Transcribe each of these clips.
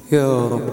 يا رب.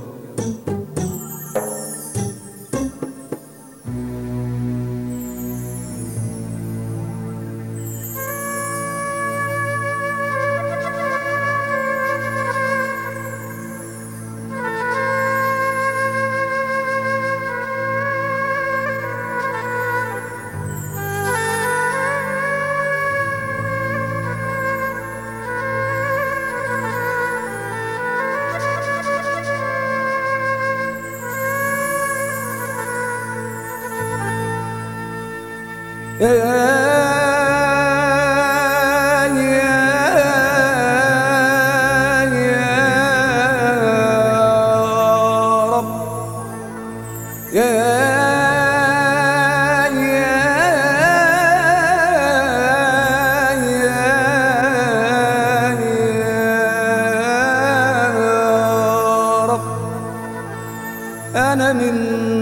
أنا من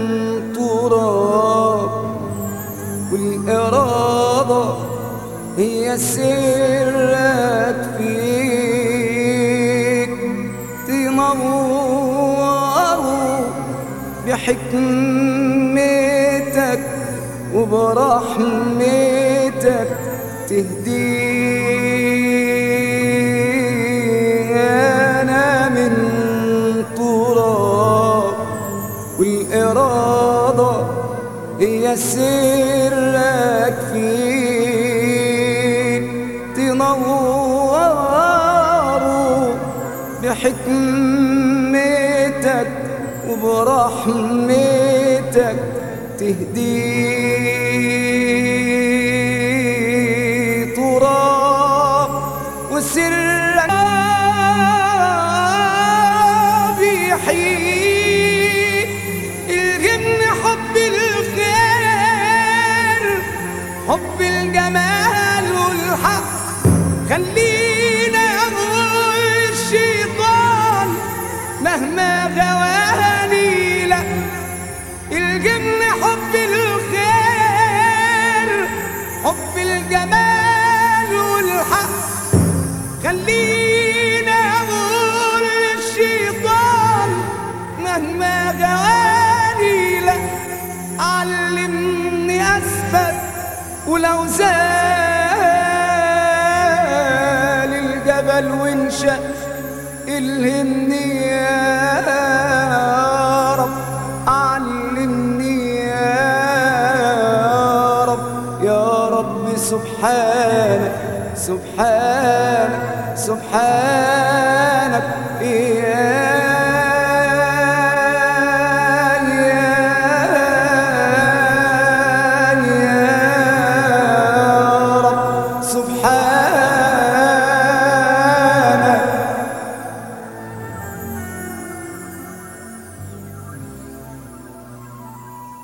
تراب والإرادة هي سرك فيك، تنور بحكمتك وبرحمتك تهديك. أنا من تراب والإرادة هي سرك فيك، تنور بحكمتك وبرحمتك تهدي. تراب وسرك بيحيي، الغن حب الخير، حب الجمال والحق، خلينا أقول الشيطان مهما غواني لا. الجن حب الخير، حب الجمال والحق، خلينا أقول الشيطان مهما غواني لا. علمني أثبت ولو زال الجبل وانشق، الهمني يا رب، علمني يا رب، يا رب. سبحانك سبحانك سبحانك يا